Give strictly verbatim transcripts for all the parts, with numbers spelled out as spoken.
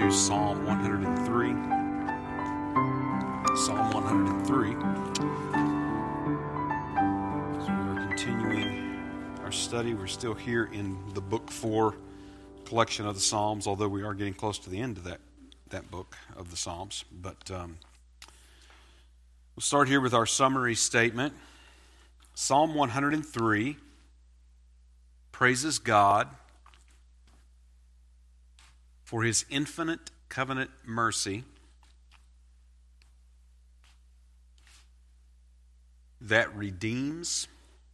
to Psalm one hundred three. Psalm one hundred three. So we are continuing our study. We're still here in the Book four collection of the Psalms, although we are getting close to the end of that, that book of the Psalms. But um, we'll start here with our summary statement. Psalm one hundred three praises God for His infinite covenant mercy that redeems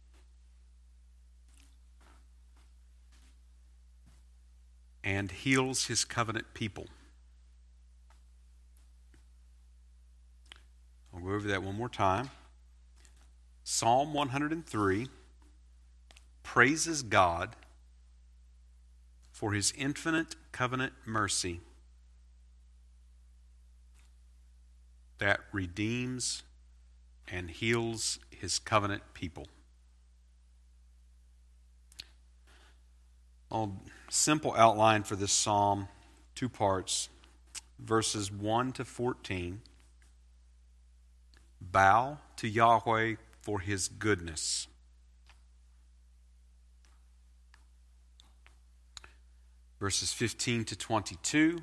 and heals His covenant people. I'll go over that one more time. Psalm one hundred three praises God for His infinite covenant mercy that redeems and heals His covenant people. A simple outline for this psalm, two parts, verses one to fourteen. Bow to Yahweh for His goodness. Verses fifteen to twenty-two.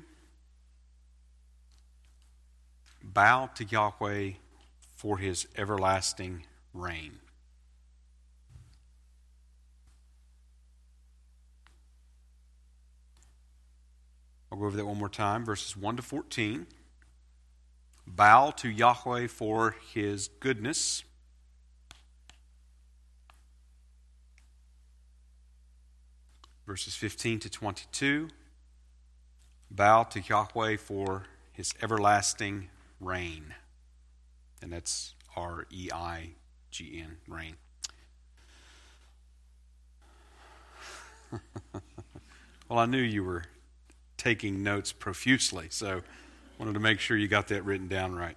Bow to Yahweh for His everlasting reign. I'll go over that one more time. Verses one to fourteen. Bow to Yahweh for His goodness. Verses fifteen to twenty-two. Bow to Yahweh for His everlasting reign. And that's R E I G N, reign. Well, I knew you were taking notes profusely, so wanted to make sure you got that written down right.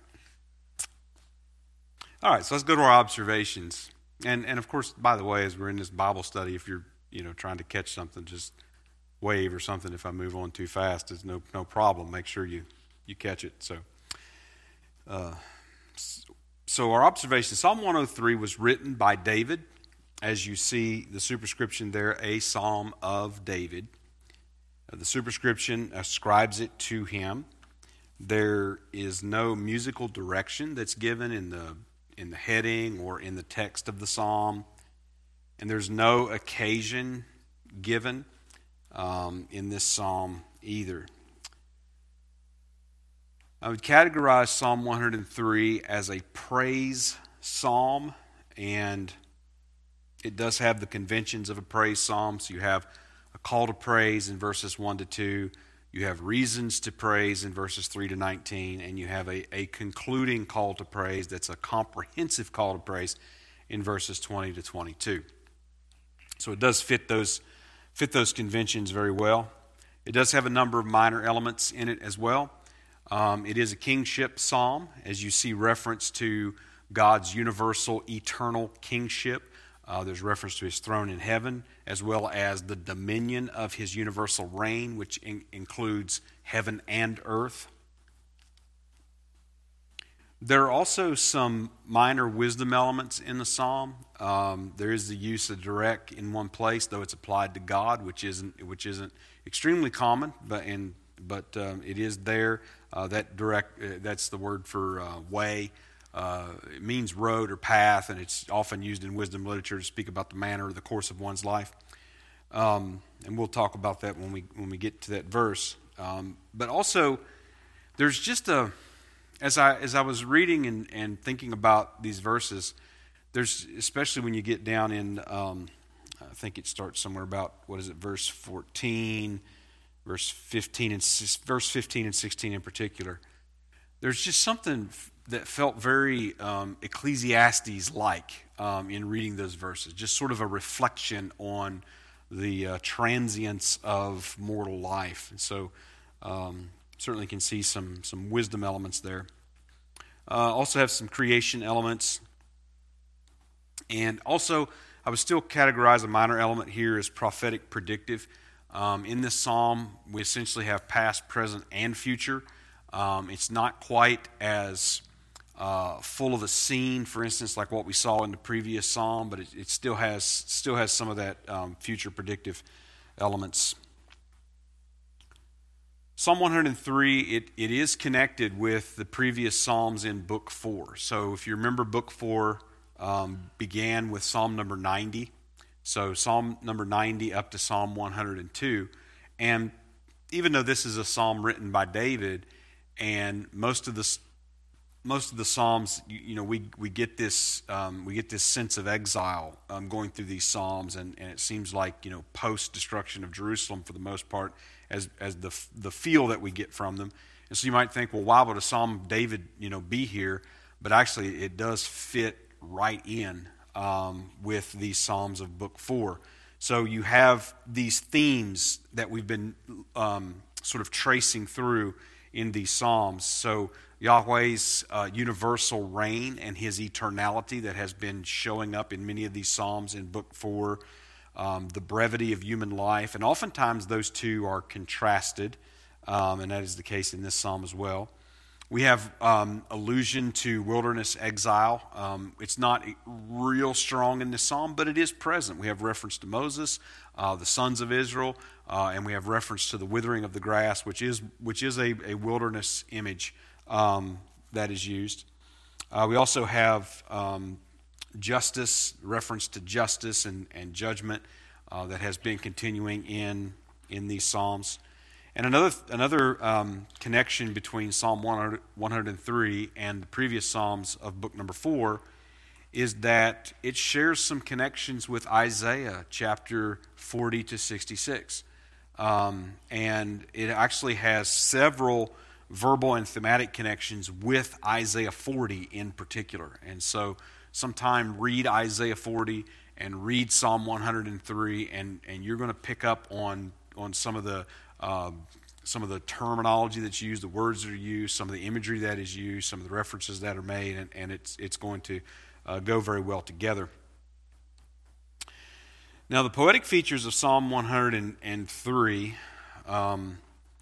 All right, so let's go to our observations. And and of course, by the way, as we're in this Bible study, if you're you know trying to catch something, just wave or something. If I move on too fast, it's no no problem. Make sure you you catch it. So, uh, so our observation: Psalm one oh three was written by David, as you see the superscription there, a Psalm of David. Uh, the superscription ascribes it to him. There is no musical direction that's given in the in the heading or in the text of the psalm, and there's no occasion given um, in this psalm either. I would categorize Psalm one hundred three as a praise psalm, and it does have the conventions of a praise psalm. So you have a call to praise in verses one to two. You have reasons to praise in verses three to nineteen, and you have a, a concluding call to praise that's a comprehensive call to praise in verses twenty to twenty-two. So it does fit those fit those conventions very well. It does have a number of minor elements in it as well. Um, it is a kingship psalm, as you see reference to God's universal, eternal kingship. Uh, there's reference to His throne in heaven, as well as the dominion of His universal reign, which in- includes heaven and earth. There are also some minor wisdom elements in the psalm. Um, there is the use of direct in one place, though it's applied to God, which isn't which isn't extremely common, but in but um, it is there. Uh, that direct uh, that's the word for uh, way. Uh, it means road or path, and it's often used in wisdom literature to speak about the manner or the course of one's life. Um, and we'll talk about that when we when we get to that verse. Um, but also, there's just a as I as I was reading and, and thinking about these verses, there's especially when you get down in um, I think it starts somewhere about what is it, verse fourteen, verse fifteen and verse fifteen and sixteen in particular. There's just something that felt very um, Ecclesiastes-like um, in reading those verses, just sort of a reflection on the uh, transience of mortal life. And so um, certainly can see some, some wisdom elements there. Uh, also have some creation elements. And also, I would still categorize a minor element here as prophetic predictive. Um, in this psalm, we essentially have past, present, and future. Um, it's not quite as uh, full of a scene, for instance, like what we saw in the previous psalm, but it, it still has still has some of that um, future predictive elements. Psalm one hundred three, it, it is connected with the previous psalms in Book four. So if you remember, Book four um, began with Psalm number ninety. So Psalm number ninety up to Psalm one hundred two. And even though this is a psalm written by David, and most of the most of the psalms, you, you know, we we get this um, we get this sense of exile um, going through these psalms, and, and it seems like, you know, post destruction of Jerusalem for the most part, as as the the feel that we get from them. And so you might think, well, why would a Psalm of David, you know, be here? But actually, it does fit right in um, with these psalms of Book Four. So you have these themes that we've been um, sort of tracing through in these psalms. So Yahweh's uh, universal reign and His eternality that has been showing up in many of these psalms in Book Four. Um, the brevity of human life, and oftentimes those two are contrasted, um, and that is the case in this psalm as well. We have um, allusion to wilderness exile. Um, it's not real strong in this psalm, but it is present. We have reference to Moses, uh, the sons of Israel, uh, and we have reference to the withering of the grass, which is which is a, a wilderness image um, that is used. Uh, we also have um, justice, reference to justice and, and judgment uh, that has been continuing in in these psalms. And another another um, connection between Psalm one hundred three and the previous psalms of book number four is that it shares some connections with Isaiah chapter forty to sixty-six. Um, and it actually has several verbal and thematic connections with Isaiah forty in particular. And so sometime read Isaiah forty and read Psalm one hundred three, and, and you're going to pick up on, on some of the um, some of the terminology that's used, the words that are used, some of the imagery that is used, some of the references that are made, and, and it's it's going to uh, go very well together. Now, the poetic features of Psalm one hundred three, um,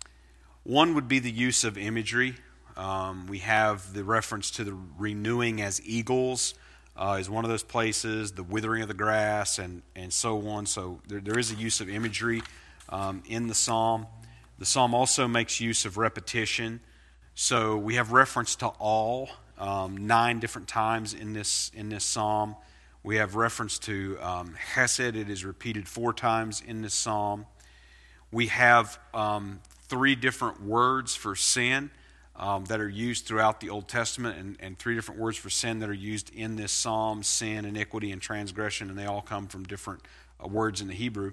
one would be the use of imagery. Um, we have the reference to the renewing as eagles uh, is one of those places, the withering of the grass, and, and so on. So there, there is a use of imagery um, in the psalm. The psalm also makes use of repetition. So we have reference to all um, nine different times in this in this psalm. We have reference to um, Hesed. It is repeated four times in this psalm. We have um, three different words for sin um, that are used throughout the Old Testament, and, and three different words for sin that are used in this psalm: sin, iniquity, and transgression, and they all come from different uh, words in the Hebrew.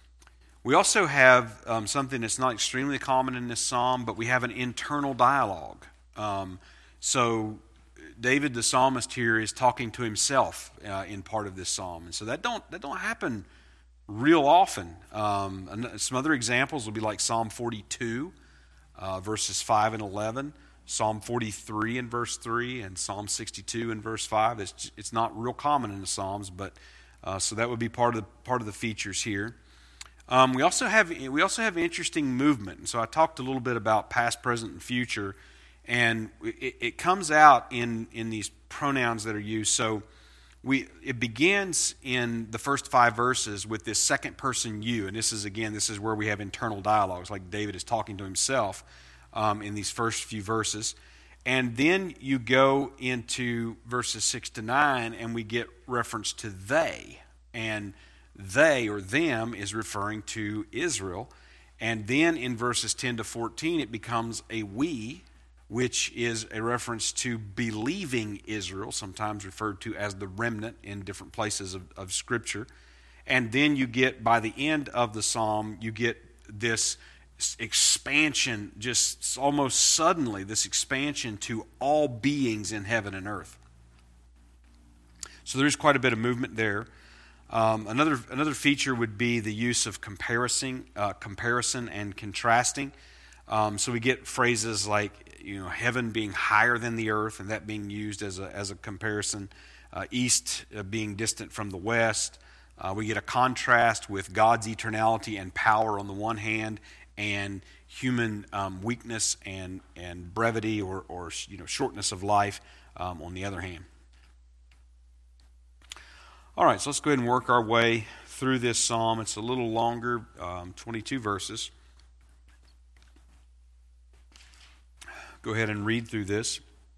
We also have um, something that's not extremely common in this psalm, but we have an internal dialogue. Um, so David, the psalmist here, is talking to himself uh, in part of this psalm, and so that don't that don't happen real often. Um, and some other examples would be like Psalm forty-two, uh, verses five and eleven, Psalm forty-three and verse three, and Psalm sixty-two and verse five. It's it's not real common in the Psalms, but uh, so that would be part of the part of the features here. Um, we also have we also have interesting movement, and so I talked a little bit about past, present, and future, and it, it comes out in in these pronouns that are used. So we it begins in the first five verses with this second person you, and this is again this is where we have internal dialogues, like David is talking to himself um, in these first few verses, and then you go into verses six to nine, and we get reference to they, and they or them is referring to Israel. And then in verses ten to fourteen, it becomes a we, which is a reference to believing Israel, sometimes referred to as the remnant in different places of, of Scripture. And then you get, by the end of the psalm, you get this expansion, just almost suddenly, this expansion to all beings in heaven and earth. So there's quite a bit of movement there. Um, another another feature would be the use of comparison, uh, comparison and contrasting. Um, so we get phrases like, you know, heaven being higher than the earth, and that being used as a as a comparison. Uh, east uh, being distant from the west. Uh, we get a contrast with God's eternality and power on the one hand, and human um, weakness and, and brevity or, or you know shortness of life um, on the other hand. All right, so let's go ahead and work our way through this psalm. It's a little longer, um, twenty-two verses. Go ahead and read through this.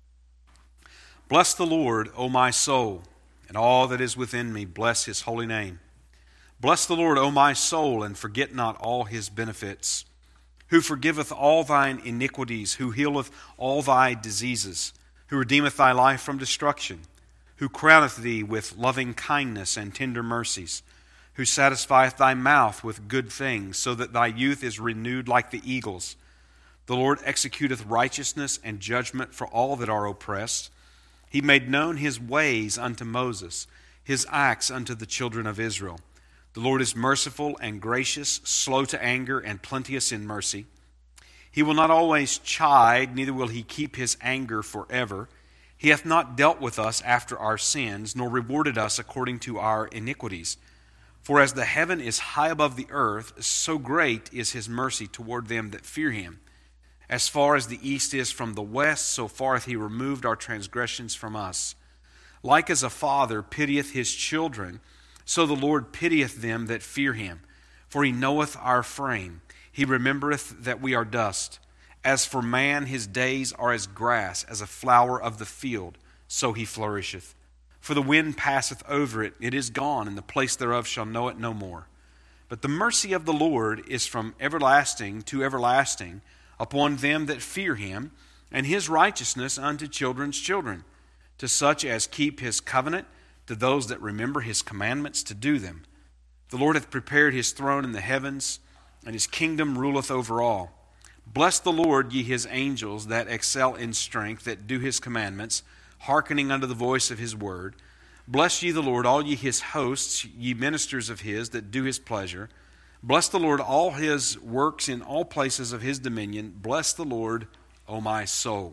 Bless the Lord, O my soul, and all that is within me, bless his holy name. Bless the Lord, O my soul, and forget not all his benefits, who forgiveth all thine iniquities, who healeth all thy diseases, who redeemeth thy life from destruction, who crowneth thee with loving kindness and tender mercies, who satisfieth thy mouth with good things, so that thy youth is renewed like the eagles. The Lord executeth righteousness and judgment for all that are oppressed. He made known his ways unto Moses, his acts unto the children of Israel. The Lord is merciful and gracious, slow to anger, and plenteous in mercy. He will not always chide, neither will he keep his anger forever. He hath not dealt with us after our sins, nor rewarded us according to our iniquities. For as the heaven is high above the earth, so great is his mercy toward them that fear him. As far as the east is from the west, so far hath he removed our transgressions from us. Like as a father pitieth his children, so the Lord pitieth them that fear him. For he knoweth our frame. He remembereth that we are dust. As for man, his days are as grass, as a flower of the field, so he flourisheth. For the wind passeth over it, it is gone, and the place thereof shall know it no more. But the mercy of the Lord is from everlasting to everlasting, upon them that fear him, and his righteousness unto children's children, to such as keep his covenant, to those that remember his commandments to do them. The Lord hath prepared his throne in the heavens, and his kingdom ruleth over all. Bless the Lord, ye his angels, that excel in strength, that do his commandments, hearkening unto the voice of his word. Bless ye the Lord, all ye his hosts, ye ministers of his, that do his pleasure. Bless the Lord, all his works in all places of his dominion. Bless the Lord, O my soul.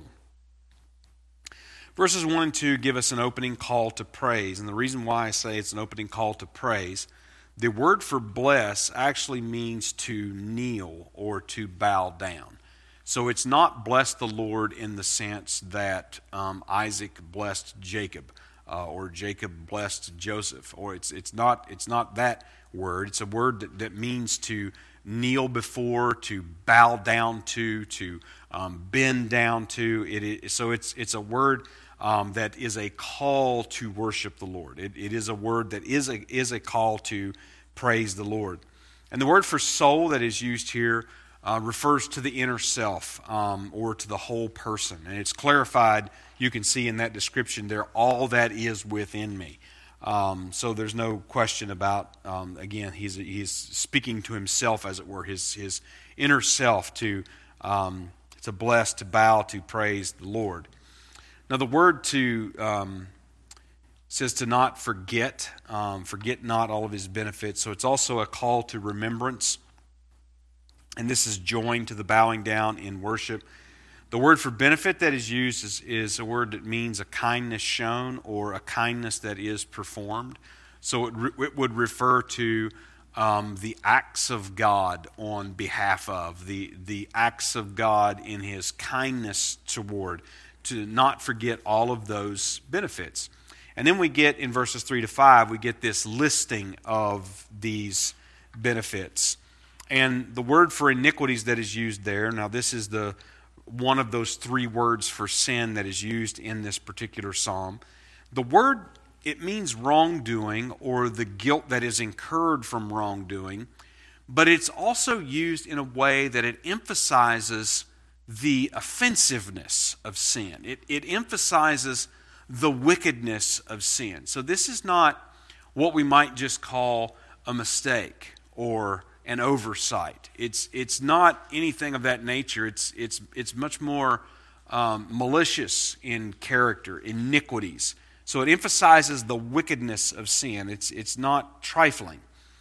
Verses one and two give us an opening call to praise. And the reason why I say it's an opening call to praise, the word for bless actually means to kneel or to bow down. So it's not bless the Lord in the sense that um, Isaac blessed Jacob uh, or Jacob blessed Joseph. Or it's it's not it's not that word. It's a word that, that means to kneel before, to bow down to, to um, bend down to. It is, so it's it's a word um, that is a call to worship the Lord. It, it is a word that is a is a call to praise the Lord. And the word for soul that is used here uh, refers to the inner self um, or to the whole person. And it's clarified, you can see in that description there, all that is within me. Um, so there's no question about, um, again, he's he's speaking to himself, as it were, his his inner self to um, to bless, to bow, to praise the Lord. Now the word to um, says to not forget, um, forget not all of his benefits. So it's also a call to remembrance, and this is joined to the bowing down in worship. The word for benefit that is used is, is a word that means a kindness shown or a kindness that is performed. So it, re, it would refer to um, the acts of God on behalf of, the, the acts of God in his kindness toward, to not forget all of those benefits. And then we get in verses three to five, we get this listing of these benefits. And the word for iniquities that is used there, now this is the one of those three words for sin that is used in this particular psalm. The word, it means wrongdoing or the guilt that is incurred from wrongdoing, but it's also used in a way that it emphasizes the offensiveness of sin. It, it emphasizes the wickedness of sin. So this is not what we might just call a mistake or an oversight. It's it's not anything of that nature. It's it's it's much more um, malicious in character, iniquities. So it emphasizes the wickedness of sin. It's it's not trifling.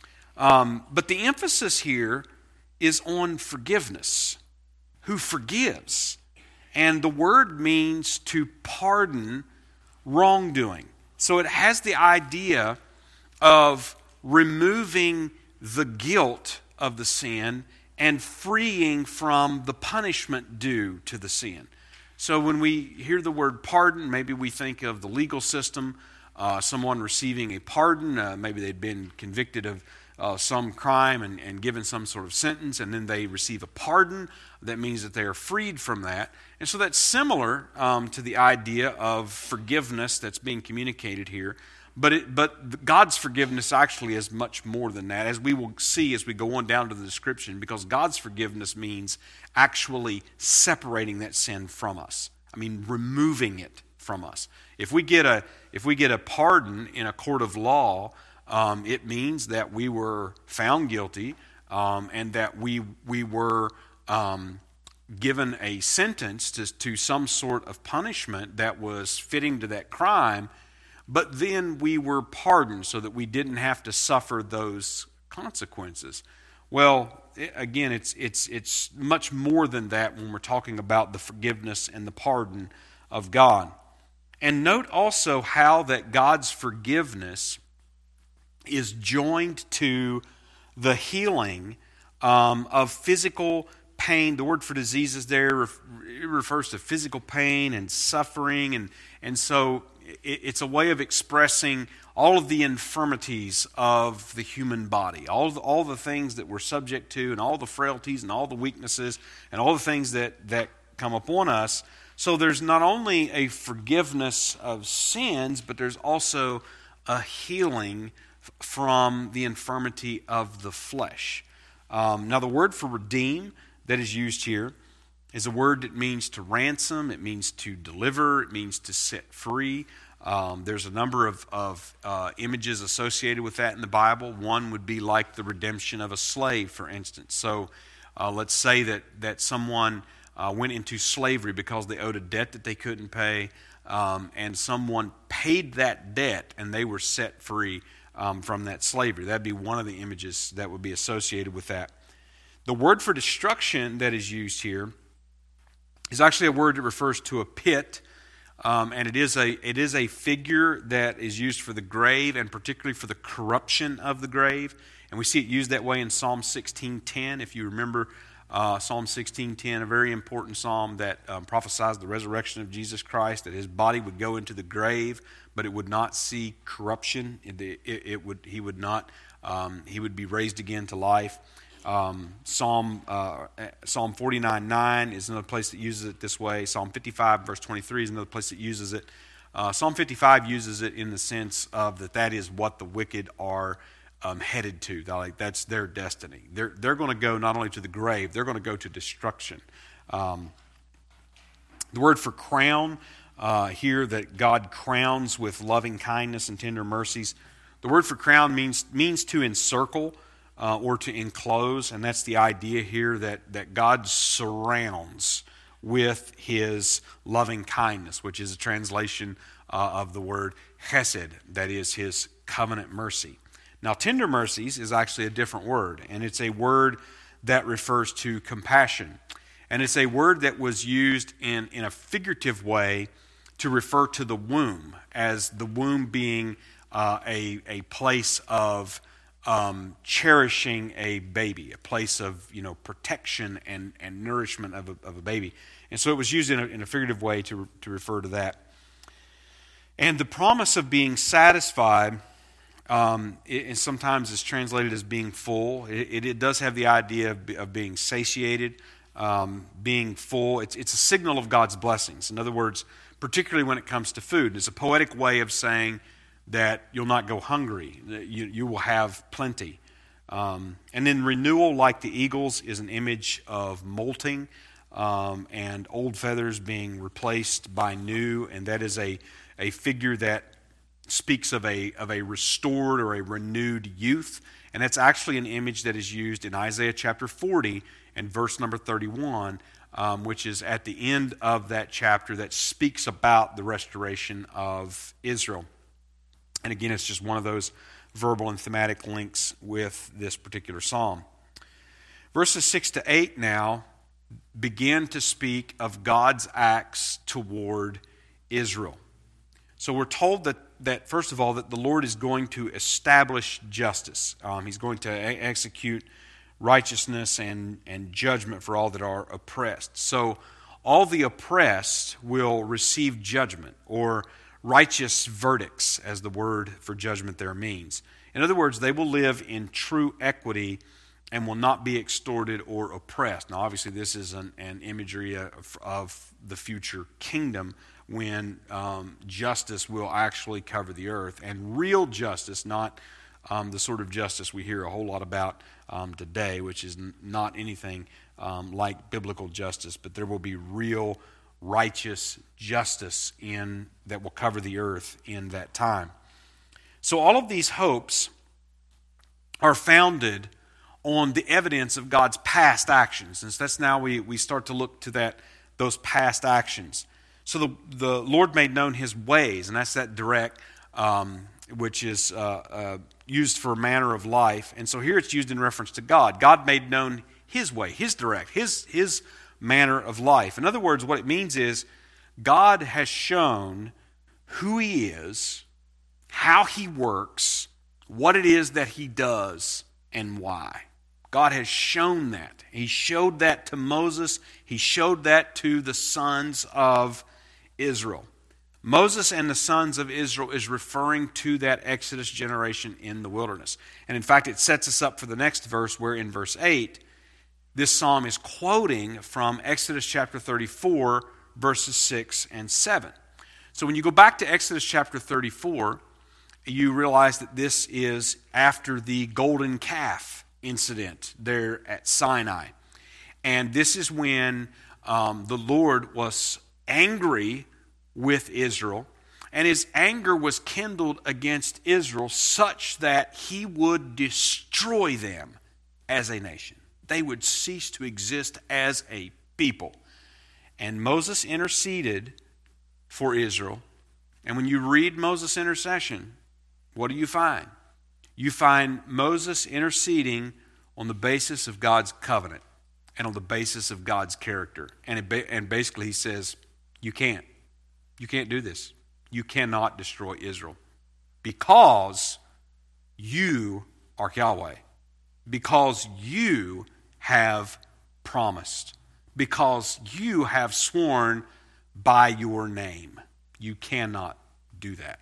Um, but the emphasis here is on forgiveness. Who forgives? And the word means to pardon wrongdoing. So it has the idea of removing the guilt of the sin and freeing from the punishment due to the sin. So when we hear the word pardon, maybe we think of the legal system, uh, someone receiving a pardon. Uh, maybe they'd been convicted of uh, some crime and, and given some sort of sentence, and then they receive a pardon. That means that they are freed from that. And so that's similar um, to the idea of forgiveness that's being communicated here. But it, but God's forgiveness actually is much more than that, as we will see as we go on down to the description, because God's forgiveness means actually separating that sin from us. I mean, removing it from us. If we get a if we get a pardon in a court of law, um, it means that we were found guilty um, and that we we were um, given a sentence to, to some sort of punishment that was fitting to that crime. But then we were pardoned so that we didn't have to suffer those consequences. Well, it, again, it's it's it's much more than that when we're talking about the forgiveness and the pardon of God. And note also how that God's forgiveness is joined to the healing um, of physical pain. The word for diseases there it refers to physical pain and suffering, and and so it's a way of expressing all of the infirmities of the human body, all the, all the things that we're subject to, and all the frailties and all the weaknesses and all the things that, that come upon us. So there's not only a forgiveness of sins, but there's also a healing from the infirmity of the flesh. Um, now the word for redeem that is used here is a word that means to ransom, it means to deliver, it means to set free. Um, there's a number of, of uh, images associated with that in the Bible. One would be like the redemption of a slave, for instance. So uh, let's say that, that someone uh, went into slavery because they owed a debt that they couldn't pay, um, and someone paid that debt and they were set free um, from that slavery. That'd be one of the images that would be associated with that. The word for destruction that is used here is actually a word that refers to a pit, um, and it is a it is a figure that is used for the grave, and particularly for the corruption of the grave. And we see it used that way in Psalm sixteen ten. If you remember uh, Psalm sixteen ten, a very important psalm that um, prophesies the resurrection of Jesus Christ, that his body would go into the grave, but it would not see corruption. It, it, it would he would not um, he would be raised again to life. Um, Psalm uh, Psalm forty-nine nine is another place that uses it this way. Psalm fifty-five verse twenty-three is another place that uses it. Uh, Psalm fifty-five uses it in the sense of that that is what the wicked are um, headed to. They're like that's their destiny. They're they're going to go not only to the grave, they're going to go to destruction. Um, the word for crown uh, here, that God crowns with loving kindness and tender mercies. The word for crown means means to encircle. Uh, or to enclose, and that's the idea here that, that God surrounds with his loving kindness, which is a translation uh, of the word chesed, that is his covenant mercy. Now, tender mercies is actually a different word, and it's a word that refers to compassion. And it's a word that was used in, in a figurative way to refer to the womb, as the womb being uh, a, a place of Um, cherishing a baby, a place of you know protection and, and nourishment of a, of a baby. And so it was used in a, in a figurative way to, to refer to that. And the promise of being satisfied um, it, it sometimes is translated as being full. It, it, it does have the idea of, of being satiated, um, being full. It's, it's a signal of God's blessings. In other words, particularly when it comes to food, it's a poetic way of saying that you'll not go hungry, that you, you will have plenty. Um, and then renewal, like the eagles, is an image of molting um, and old feathers being replaced by new, and that is a, a figure that speaks of a, of a restored or a renewed youth. And that's actually an image that is used in Isaiah chapter forty and verse number thirty-one, um, which is at the end of that chapter that speaks about the restoration of Israel. And again, it's just one of those verbal and thematic links with this particular psalm. Verses six to eight now begin to speak of God's acts toward Israel. So we're told that, that first of all, that the Lord is going to establish justice. Um, he's going to a- execute righteousness and, and judgment for all that are oppressed. So all the oppressed will receive judgment, or righteous verdicts, as the word for judgment there means. In other words, they will live in true equity and will not be extorted or oppressed. Now, obviously, this is an, an imagery of, of the future kingdom when um, justice will actually cover the earth, and real justice, not um, the sort of justice we hear a whole lot about um, today, which is n- not anything um, like biblical justice, but there will be real righteous justice in that will cover the earth in that time. So all of these hopes are founded on the evidence of God's past actions. And so that's now we, we start to look to that those past actions. So the, the Lord made known his ways, and that's that direct, um, which is uh, uh, used for manner of life. And so here it's used in reference to God. God made known his way, his direct, his, his manner of life. In other words, what it means is God has shown who he is, how he works, what it is that he does, and why. God has shown that. He showed that to Moses. He showed that to the sons of Israel. Moses and the sons of Israel is referring to that Exodus generation in the wilderness. And in fact, it sets us up for the next verse, where in verse eight, this psalm is quoting from Exodus chapter thirty-four, verses six and seven. So when you go back to Exodus chapter thirty-four, you realize that this is after the golden calf incident there at Sinai. And this is when um, the Lord was angry with Israel, and his anger was kindled against Israel such that he would destroy them as a nation. They would cease to exist as a people. And Moses interceded for Israel. And when you read Moses' intercession, what do you find? You find Moses interceding on the basis of God's covenant and on the basis of God's character. And, it ba- and basically he says, you can't. You can't do this. You cannot destroy Israel because you are Yahweh. Because you have promised. Because you have sworn by your name. You cannot do that.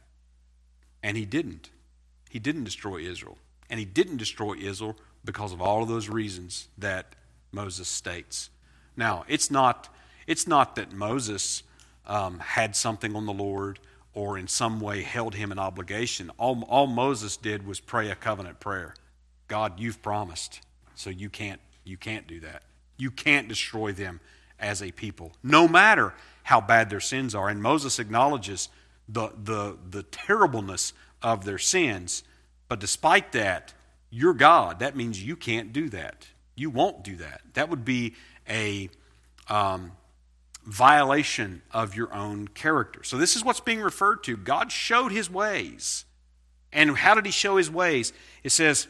And he didn't. He didn't destroy Israel. And he didn't destroy Israel because of all of those reasons that Moses states. Now, it's not, it's not that Moses um, had something on the Lord or in some way held him an obligation. All, all Moses did was pray a covenant prayer. God, you've promised, so you can't, you can't do that. You can't destroy them as a people, no matter how bad their sins are. And Moses acknowledges the, the, the terribleness of their sins. But despite that, you're God. That means you can't do that. You won't do that. That would be a um, violation of your own character. So this is what's being referred to. God showed his ways. And how did he show his ways? It says,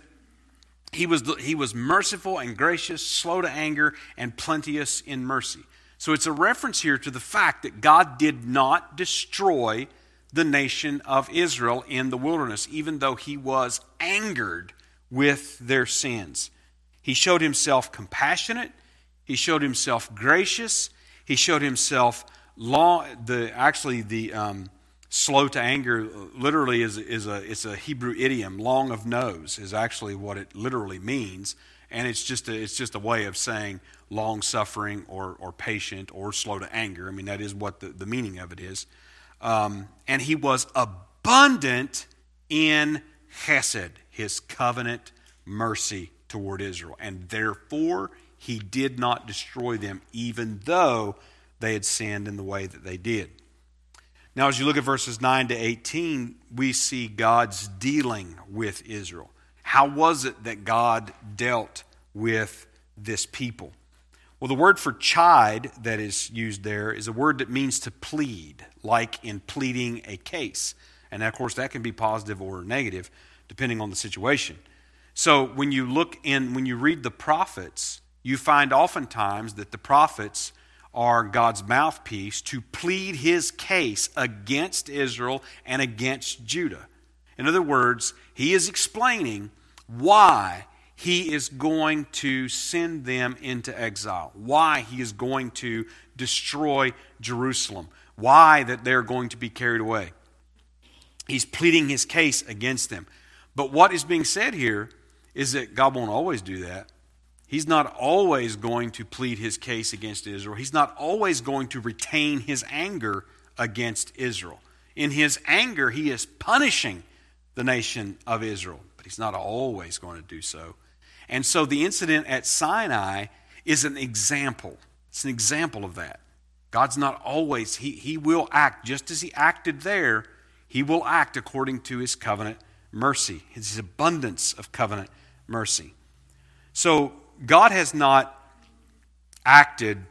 he was, he was merciful and gracious, slow to anger, and plenteous in mercy. So it's a reference here to the fact that God did not destroy the nation of Israel in the wilderness, even though he was angered with their sins. He showed himself compassionate. He showed himself gracious. He showed himself long. The actually the um, slow to anger literally is is a it's a Hebrew idiom. Long of nose is actually what it literally means, and it's just a, it's just a way of saying long suffering or or patient or slow to anger. I mean, that is what the, the meaning of it is. Um, and he was abundant in chesed, his covenant mercy toward Israel. And therefore, he did not destroy them, even though they had sinned in the way that they did. Now, as you look at verses nine to eighteen, we see God's dealing with Israel. How was it that God dealt with this people? Well, the word for chide that is used there is a word that means to plead, like in pleading a case. And of course, that can be positive or negative, depending on the situation. So when you look in, when you read the prophets, you find oftentimes that the prophets are God's mouthpiece to plead his case against Israel and against Judah. In other words, he is explaining why he is going to send them into exile, why he is going to destroy Jerusalem, why that they're going to be carried away. He's pleading his case against them. But what is being said here is that God won't always do that. He's not always going to plead his case against Israel. He's not always going to retain his anger against Israel. In his anger, he is punishing the nation of Israel, but he's not always going to do so. And so the incident at Sinai is an example. It's an example of that. God's not always, he, he will act just as he acted there. He will act according to his covenant mercy, his abundance of covenant mercy. So God has not acted,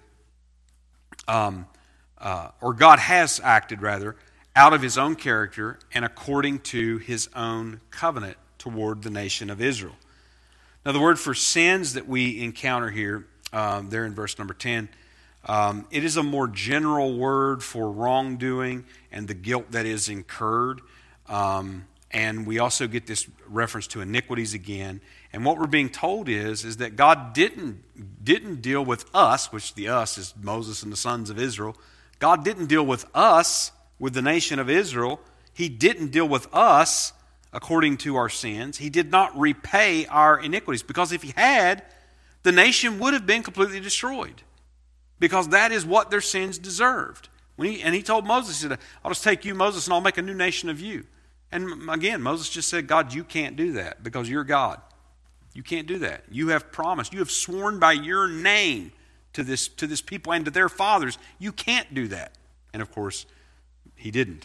um, uh, or God has acted rather, out of his own character and according to his own covenant toward the nation of Israel. Now the word for sins that we encounter here, um, there in verse number ten, um, it is a more general word for wrongdoing and the guilt that is incurred. Um, and we also get this reference to iniquities again. And what we're being told is, is that God didn't, didn't deal with us, which the us is Moses and the sons of Israel. God didn't deal with us, with the nation of Israel. He didn't deal with us according to our sins. He did not repay our iniquities, because if he had, the nation would have been completely destroyed, because that is what their sins deserved. When he, and he told Moses, he said, I'll just take you, Moses, and I'll make a new nation of you. And again, Moses just said, God, you can't do that because you're God. You can't do that. You have promised. You have sworn by your name to this, to this people and to their fathers. You can't do that. And of course, he didn't.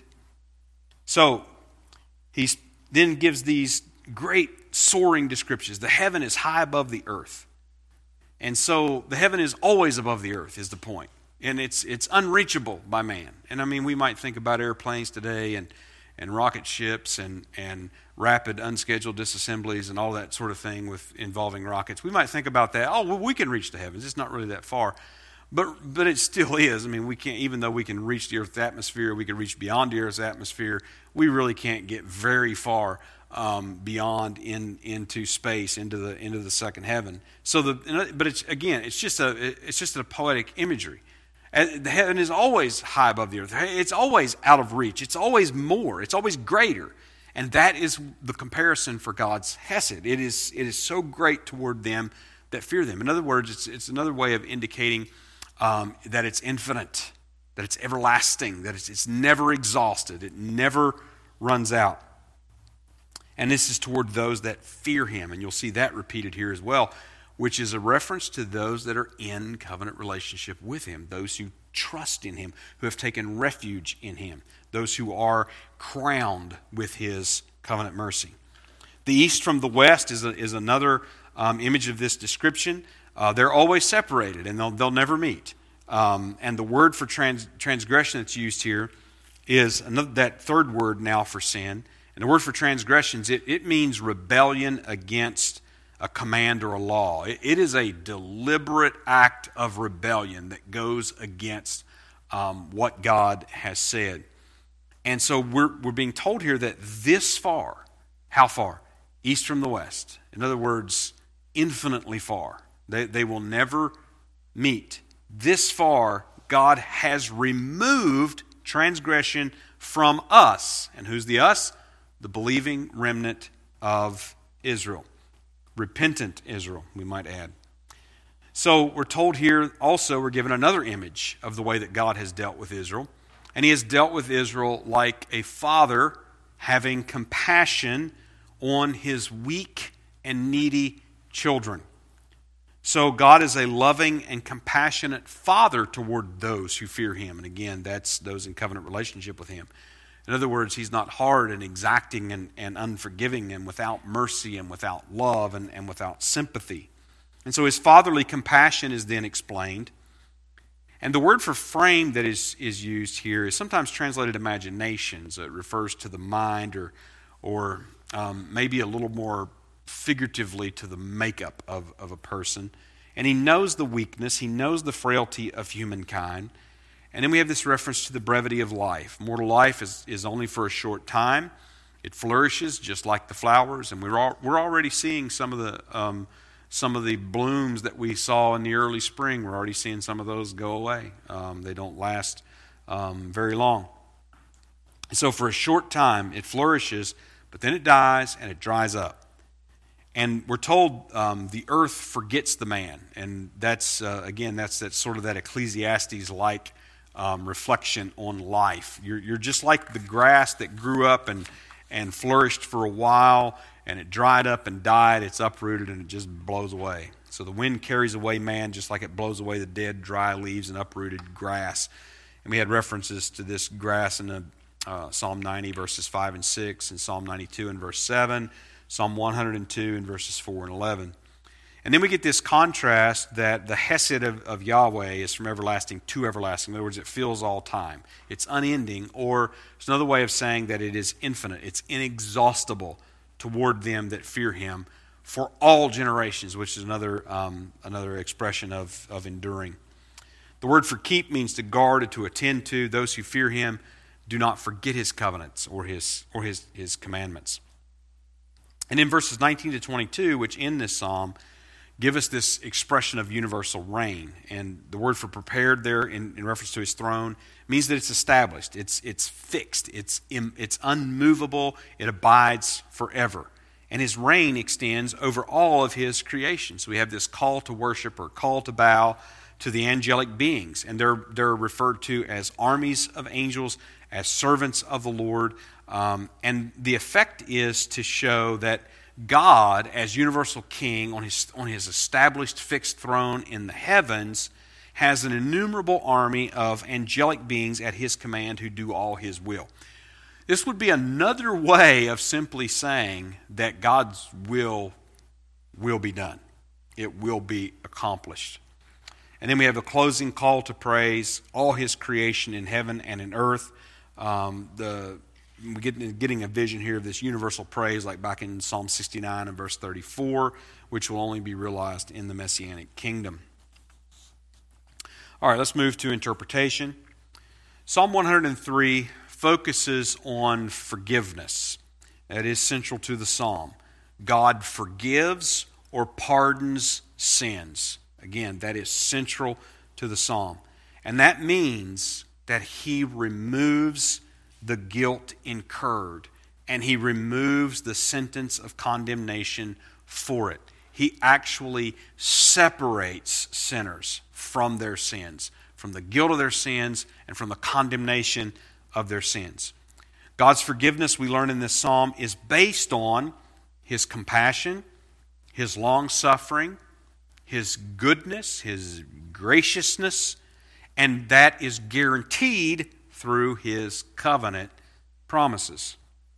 So he then gives these great soaring descriptions. The heaven is high above the earth. And so the heaven is always above the earth is the point. And it's it's unreachable by man. And I mean, we might think about airplanes today and and rocket ships and, and rapid unscheduled disassemblies and all that sort of thing with involving rockets. We might think about that. Oh, well, we can reach the heavens. It's not really that far. But but it still is. I mean, we can't, even though we can reach the Earth's atmosphere, we can reach beyond the Earth's atmosphere, we really can't get very far um, beyond in into space, into the into the second heaven. So the but it's again, it's just a it's just a poetic imagery. The heaven is always high above the earth. It's always out of reach. It's always more. It's always greater. And that is the comparison for God's hesed. It is, it is so great toward them that fear them. In other words, it's, it's another way of indicating um, that it's infinite, that it's everlasting, that it's, it's never exhausted. It never runs out. And this is toward those that fear him. And you'll see that repeated here as well, which is a reference to those that are in covenant relationship with him, those who trust in him, who have taken refuge in him, those who are crowned with his covenant mercy. The east from the west is, a, is another um, image of this description. Uh, they're always separated, and they'll, they'll never meet. Um, and the word for trans, transgression that's used here is another, that third word now for sin. And the word for transgressions, it, it means rebellion against a command or a law. It is a deliberate act of rebellion that goes against um, what God has said. And so we're, we're being told here that this far, how far? East from the west. In other words, infinitely far. They, they will never meet. This far, God has removed transgression from us. And who's the us? The believing remnant of Israel. Repentant Israel, we might add. So we're told here also, we're given another image of the way that God has dealt with Israel. And he has dealt with Israel like a father having compassion on his weak and needy children. So God is a loving and compassionate father toward those who fear him. And again, that's those in covenant relationship with him. In other words, he's not hard and exacting and, and unforgiving and without mercy and without love and, and without sympathy. And so his fatherly compassion is then explained. And the word for frame that is, is used here is sometimes translated imaginations. It refers to the mind or, or um, maybe a little more figuratively to the makeup of, of a person. And he knows the weakness, he knows the frailty of humankind. And then we have this reference to the brevity of life. Mortal life is, is only for a short time. It flourishes just like the flowers, and we're all, we're already seeing some of the um, some of the blooms that we saw in the early spring. We're already seeing some of those go away. Um, they don't last um, very long. So for a short time, it flourishes, but then it dies and it dries up. And we're told um, the earth forgets the man, and that's uh, again that's that sort of that Ecclesiastes-like um, reflection on life. You're you're just like the grass that grew up and and flourished for a while, and it dried up and died. It's uprooted and it just blows away. So the wind carries away man just like it blows away the dead, dry leaves and uprooted grass. And we had references to this grass in the, uh, Psalm ninety verses five and six, and Psalm ninety-two and verse seven. Psalm one hundred two in verses four and eleven. And then we get this contrast that the Hesed of, of Yahweh is from everlasting to everlasting. In other words, it fills all time. It's unending, or it's another way of saying that it is infinite. It's inexhaustible toward them that fear him for all generations, which is another um, another expression of, of enduring. The word for keep means to guard or to attend to. Those who fear him do not forget his covenants or his or his, his commandments. And in verses nineteen to twenty-two, which end this psalm, give us this expression of universal reign. And the word for prepared there in, in reference to his throne means that it's established, it's it's fixed, it's it's unmovable, it abides forever. And his reign extends over all of his creation. So we have this call to worship or call to bow to the angelic beings. And they're, they're referred to as armies of angels, as servants of the Lord. Um, and the effect is to show that God, as universal king on his, on his established fixed throne in the heavens, has an innumerable army of angelic beings at his command who do all his will. This would be another way of simply saying that God's will will be done. It will be accomplished. And then we have a closing call to praise all his creation in heaven and in earth. Um, the We're getting, getting a vision here of this universal praise like back in Psalm sixty-nine and verse thirty-four, which will only be realized in the Messianic kingdom. All right, let's move to interpretation. Psalm one hundred three focuses on forgiveness. That is central to the psalm. God forgives or pardons sins. Again, that is central to the psalm. And that means that he removes the guilt incurred, and he removes the sentence of condemnation for it. He actually separates sinners from their sins, from the guilt of their sins and from the condemnation of their sins. God's forgiveness, we learn in this psalm, is based on his compassion, his long-suffering, his goodness, his graciousness, and that is guaranteed through his covenant promises.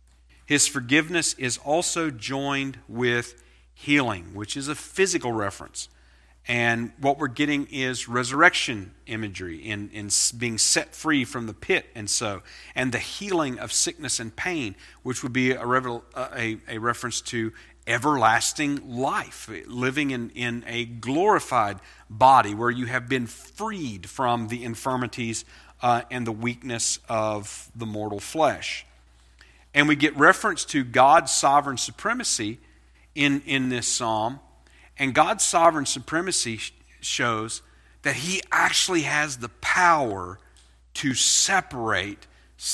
His forgiveness is also joined with healing, which is a physical reference. And what we're getting is resurrection imagery in, in being set free from the pit and so. And the healing of sickness and pain, which would be a, revel, a, a reference to everlasting life, living in, in a glorified body where you have been freed from the infirmities uh, and the weakness of the mortal flesh. And we get reference to God's sovereign supremacy in, in this psalm. And God's sovereign supremacy shows that he actually has the power to separate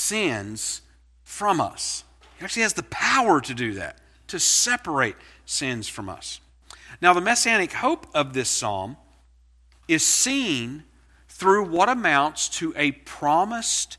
sins from us. He actually has the power to do that, to separate sins from us. Now, the messianic hope of this psalm is seen through what amounts to a promised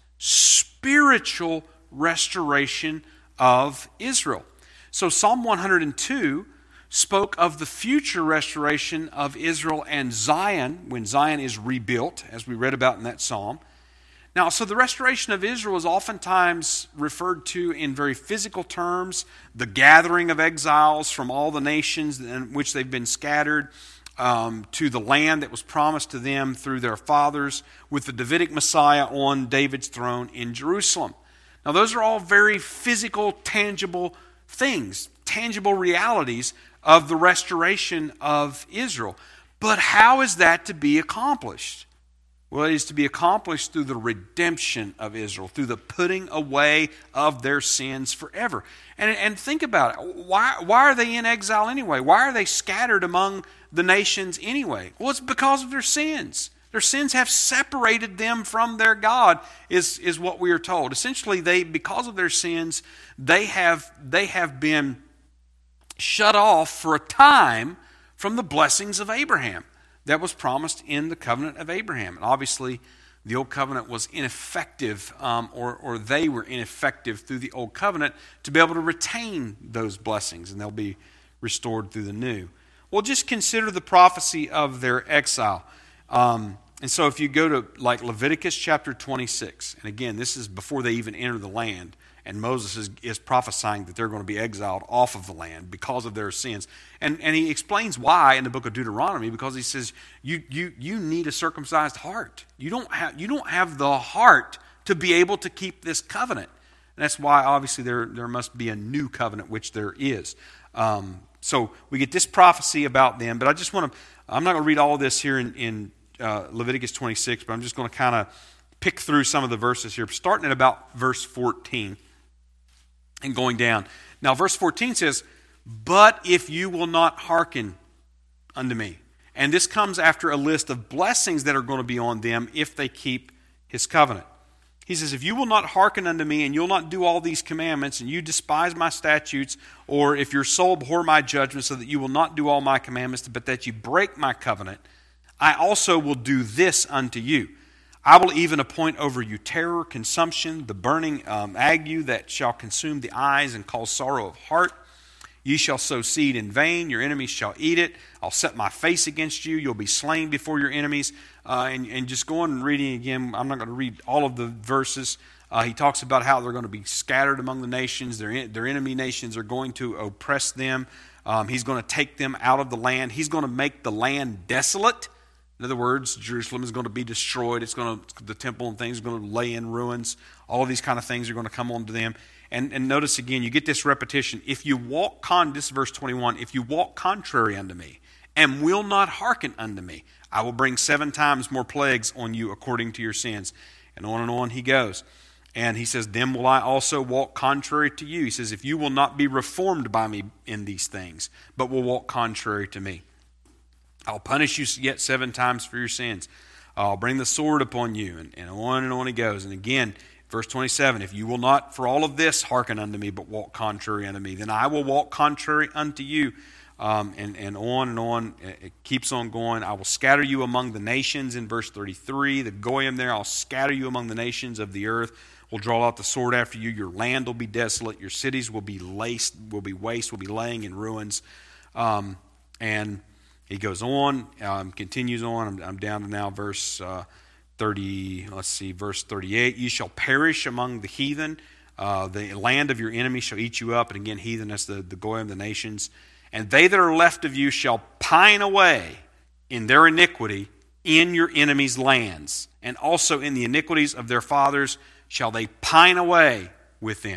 spiritual restoration of Israel. So Psalm one hundred two spoke of the future restoration of Israel and Zion, when Zion is rebuilt, as we read about in that psalm. Now, so the restoration of Israel is oftentimes referred to in very physical terms, the gathering of exiles from all the nations in which they've been scattered, um, to the land that was promised to them through their fathers, with the Davidic Messiah on David's throne in Jerusalem. Now, those are all very physical, tangible things, tangible realities of the restoration of Israel. But how is that to be accomplished? Well, it is to be accomplished through the redemption of Israel, through the putting away of their sins forever. And, and think about it. Why, why are they in exile anyway? Why are they scattered among the nations anyway? Well, it's because of their sins. Their sins have separated them from their God, is, is what we are told. Essentially, they because of their sins, they have, they have been shut off for a time from the blessings of Abraham that was promised in the covenant of Abraham. And obviously, the old covenant was ineffective, um, or, or they were ineffective through the old covenant to be able to retain those blessings, and they'll be restored through the new. Well, just consider the prophecy of their exile. Um, and so if you go to like Leviticus chapter twenty-six, and again, this is before they even enter the land, and Moses is, is prophesying that they're going to be exiled off of the land because of their sins. And, and he explains why in the book of Deuteronomy, because he says, you, you, you need a circumcised heart. You don't have, you don't have the heart to be able to keep this covenant. And that's why, obviously, there, there must be a new covenant, which there is. Um, so we get this prophecy about them, but I just want to, I'm not going to read all of this here in, in uh, Leviticus twenty-six, but I'm just going to kind of pick through some of the verses here, starting at about verse fourteen. And going down. Now, verse fourteen says, "But if you will not hearken unto me." And this comes after a list of blessings that are going to be on them if they keep his covenant. He says, "If you will not hearken unto me, and you'll not do all these commandments, and you despise my statutes, or if your soul abhor my judgments, so that you will not do all my commandments, but that you break my covenant, I also will do this unto you. I will even appoint over you terror, consumption, the burning um, ague that shall consume the eyes and cause sorrow of heart. Ye shall sow seed in vain, your enemies shall eat it. I'll set my face against you, you'll be slain before your enemies." Uh, and, and just going and reading again, I'm not going to read all of the verses. Uh, he talks about how they're going to be scattered among the nations. Their, their enemy nations are going to oppress them. Um, he's going to take them out of the land. He's going to make the land desolate. In other words, Jerusalem is going to be destroyed. It's going to, the temple and things are going to lay in ruins. All of these kind of things are going to come onto them. And, and notice again, you get this repetition. If you walk con, this is verse twenty-one, "If you walk contrary unto me, and will not hearken unto me, I will bring seven times more plagues on you according to your sins." And on and on he goes. And he says, "Then will I also walk contrary to you." He says, "If you will not be reformed by me in these things, but will walk contrary to me, I'll punish you yet seven times for your sins. I'll bring the sword upon you." And, and on and on he goes. And again, verse twenty-seven, "If you will not for all of this hearken unto me, but walk contrary unto me, then I will walk contrary unto you." Um, and, and on and on. It keeps on going. "I will scatter you among the nations," in verse thirty-three. The goyim there, "I'll scatter you among the nations of the earth. Will draw out the sword after you. Your land will be desolate. Your cities will be laced, will be waste, will be laying in ruins." Um, and he goes on, um, continues on. I'm, I'm down to now verse uh, thirty. Let's see, verse thirty-eight. "You shall perish among the heathen. Uh, the land of your enemies shall eat you up." And again, heathen, that's the, the goyim, the nations. "And they that are left of you shall pine away in their iniquity in your enemies' lands. And also in the iniquities of their fathers shall they pine away with them."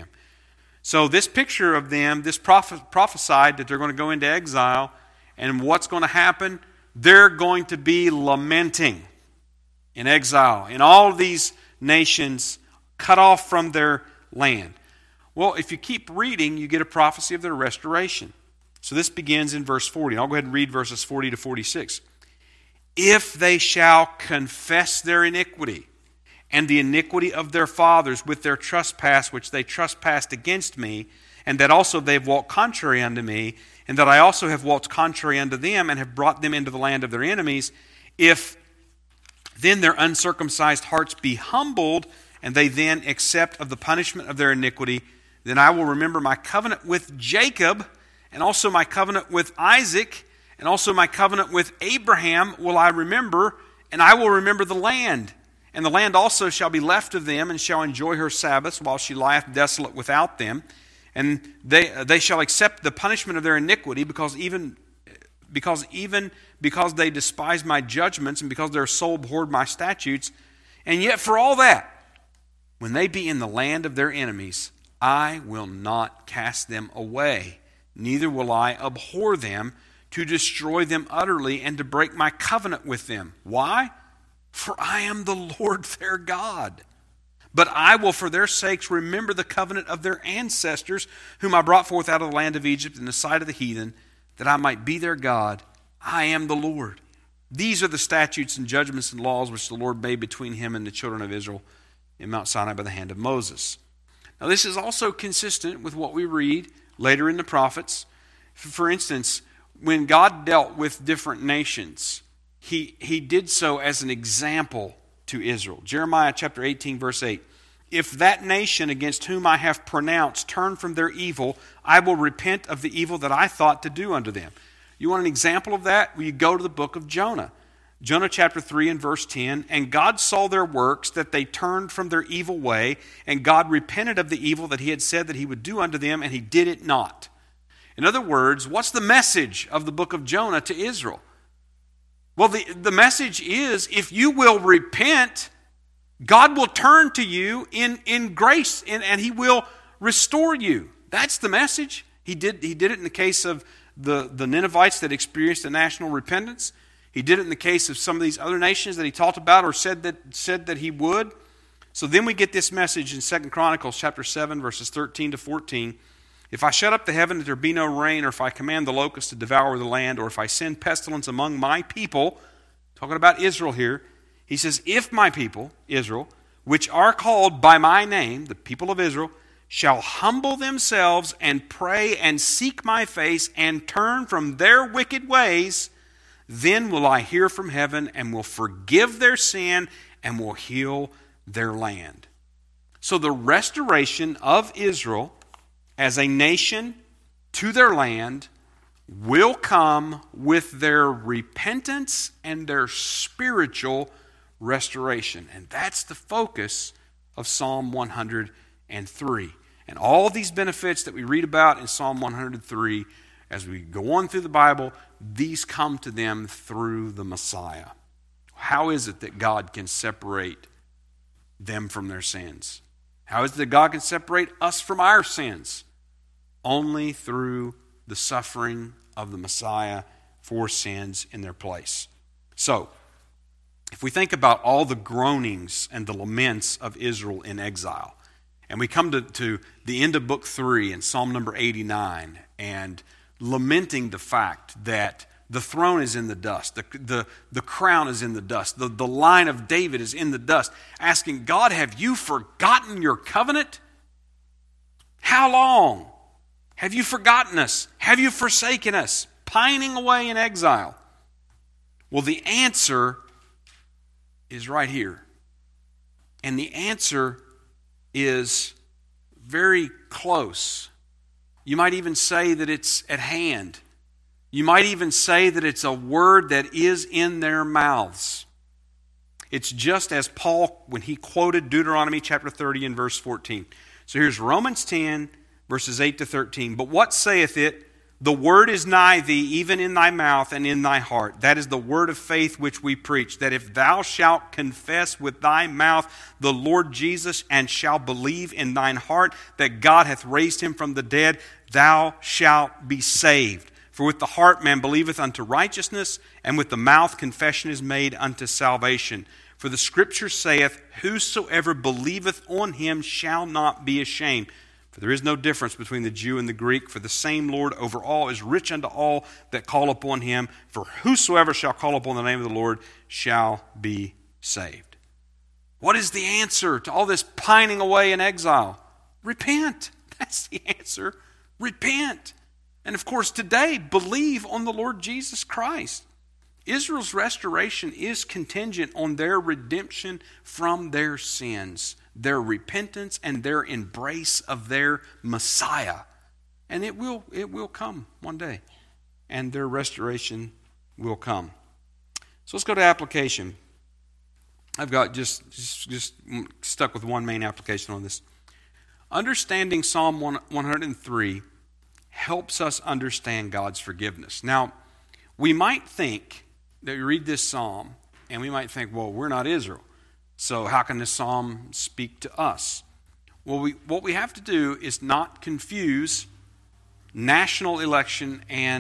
So this picture of them, this prophet, prophesied that they're going to go into exile. And what's going to happen? They're going to be lamenting in exile. In all of these nations cut off from their land. Well, if you keep reading, you get a prophecy of their restoration. So this begins in verse forty. I'll go ahead and read verses forty to forty-six. "If they shall confess their iniquity and the iniquity of their fathers with their trespass, which they trespassed against me, and that also they have walked contrary unto me, and that I also have walked contrary unto them, and have brought them into the land of their enemies, if then their uncircumcised hearts be humbled, and they then accept of the punishment of their iniquity, then I will remember my covenant with Jacob, and also my covenant with Isaac, and also my covenant with Abraham will I remember, and I will remember the land. And the land also shall be left of them, and shall enjoy her Sabbaths, while she lieth desolate without them. And they they shall accept the punishment of their iniquity, because even because even because they despise my judgments, and because their soul abhorred my statutes. And yet for all that, when they be in the land of their enemies, I will not cast them away, neither will I abhor them, to destroy them utterly and to break my covenant with them. Why? For I am the Lord their God. But I will for their sakes remember the covenant of their ancestors, whom I brought forth out of the land of Egypt in the sight of the heathen, that I might be their God. I am the Lord. These are the statutes and judgments and laws which the Lord made between him and the children of Israel in Mount Sinai by the hand of Moses. Now this is also consistent with what we read later in the prophets. For instance, when God dealt with different nations, he, he did so as an example to Israel. Jeremiah chapter eighteen, verse eight. If that nation against whom I have pronounced turn from their evil, I will repent of the evil that I thought to do unto them. You want an example of that? Well, you go to the book of Jonah. Jonah chapter three and verse ten. And God saw their works, that they turned from their evil way, and God repented of the evil that he had said that he would do unto them, and he did it not. In other words, what's the message of the book of Jonah to Israel? Well, the, the message is, if you will repent, God will turn to you in, in grace, and, and he will restore you. That's the message. He did, he did it in the case of the, the Ninevites that experienced a national repentance. He did it in the case of some of these other nations that he talked about or said that, said that he would. So then we get this message in Second Chronicles chapter seven, verses thirteen to fourteen. If I shut up the heaven that there be no rain, or if I command the locusts to devour the land, or if I send pestilence among my people, talking about Israel here, he says, if my people, Israel, which are called by my name, the people of Israel, shall humble themselves and pray and seek my face and turn from their wicked ways, then will I hear from heaven and will forgive their sin and will heal their land. So the restoration of Israel as a nation to their land will come with their repentance and their spiritual restoration. And that's the focus of Psalm one hundred three. And all these benefits that we read about in Psalm one hundred three, as we go on through the Bible, these come to them through the Messiah. How is it that God can separate them from their sins? How is it that God can separate us from our sins? Only through the suffering of the Messiah for sins in their place. So, if we think about all the groanings and the laments of Israel in exile, and we come to, to the end of book three in Psalm number eighty-nine, and lamenting the fact that the throne is in the dust, the, the, the crown is in the dust, the, the line of David is in the dust, asking, God, have you forgotten your covenant? How long? Have you forgotten us? Have you forsaken us? Pining away in exile. Well, the answer is right here. And the answer is very close. You might even say that it's at hand. You might even say that it's a word that is in their mouths. It's just as Paul, when he quoted Deuteronomy chapter thirty and verse fourteen. So here's Romans ten, verses eight to thirteen. But what saith it? The word is nigh thee, even in thy mouth and in thy heart. That is the word of faith which we preach, that if thou shalt confess with thy mouth the Lord Jesus, and shalt believe in thine heart that God hath raised him from the dead, thou shalt be saved. For with the heart man believeth unto righteousness, and with the mouth confession is made unto salvation. For the scripture saith, whosoever believeth on him shall not be ashamed. For there is no difference between the Jew and the Greek, for the same Lord over all is rich unto all that call upon him. For whosoever shall call upon the name of the Lord shall be saved. What is the answer to all this pining away in exile? Repent. That's the answer. Repent. And of course today, believe on the Lord Jesus Christ. Israel's restoration is contingent on their redemption from their sins, their repentance, and their embrace of their Messiah. And it will, it will come one day. And their restoration will come. So let's go to application. I've got just, just, just stuck with one main application on this. Understanding Psalm one hundred three helps us understand God's forgiveness. Now, we might think that we read this psalm, and we might think, well, we're not Israel. So how can this psalm speak to us? Well, we, what we have to do is not confuse national election and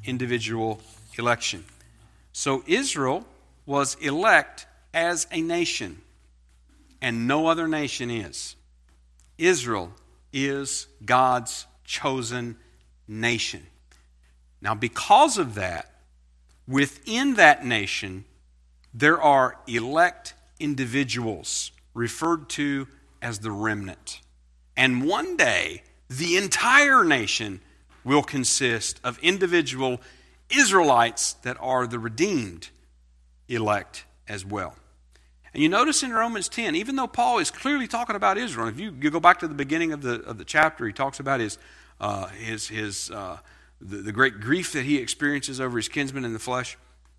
individual election. So Israel was elect as a nation, and no other nation is. Israel is God's chosen nation. Now, because of that, within that nation, there are elect individuals referred to as the remnant. And one day, the entire nation will consist of individual Israelites that are the redeemed elect as well. And you notice in Romans ten, even though Paul is clearly talking about Israel, if you, you go back to the beginning of the of the chapter, he talks about his uh, his his uh, the, the great grief that he experiences over his kinsmen in the flesh.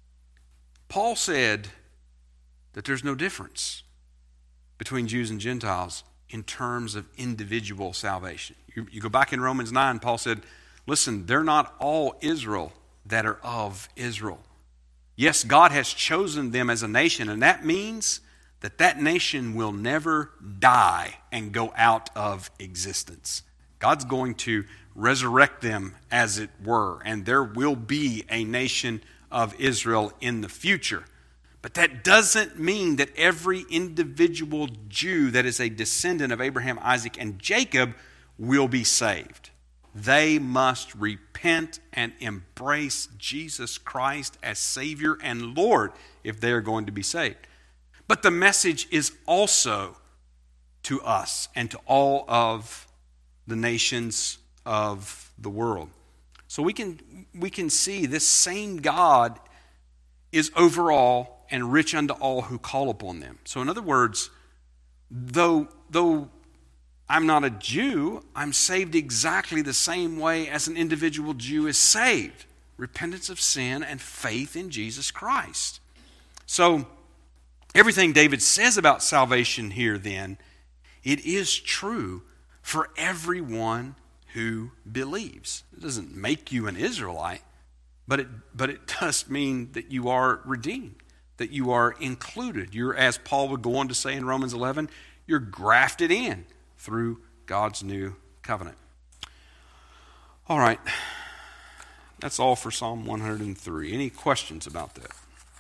Paul said that there's no difference between Jews and Gentiles in terms of individual salvation. You, you go back in Romans nine, Paul said, listen, they're not all Israel that are of Israel. Yes, God has chosen them as a nation, and that means that that nation will never die and go out of existence. God's going to resurrect them, as it were, and there will be a nation of Israel in the future. But that doesn't mean that every individual Jew that is a descendant of Abraham, Isaac, and Jacob will be saved. They must repent and embrace Jesus Christ as Savior and Lord if they are going to be saved. But the message is also to us and to all of the nations of the world. So we can we can see this same God is over all and rich unto all who call upon them. So in other words, though though I'm not a Jew, I'm saved exactly the same way as an individual Jew is saved. Repentance of sin and faith in Jesus Christ. So everything David says about salvation here then, it is true for everyone who believes. It doesn't make you an Israelite, but it but it does mean that you are redeemed, that you are included. You're, as Paul would go on to say in Romans eleven, you're grafted in through God's new covenant. All right. That's all for Psalm one hundred three. Any questions about that?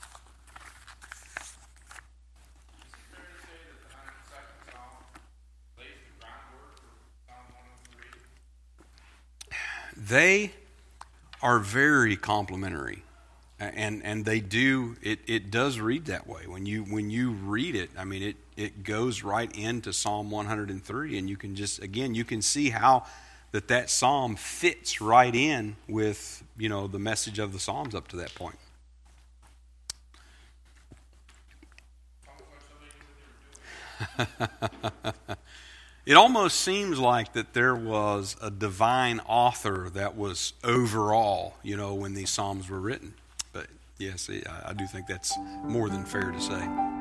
They are very complementary. And and they do, it, it does read that way. When you when you read it, I mean, it, it goes right into Psalm one hundred three, and you can just, again, you can see how that that psalm fits right in with, you know, the message of the Psalms up to that point. It almost seems like that there was a divine author that was overall, you know, when these Psalms were written. But yes, I do think that's more than fair to say.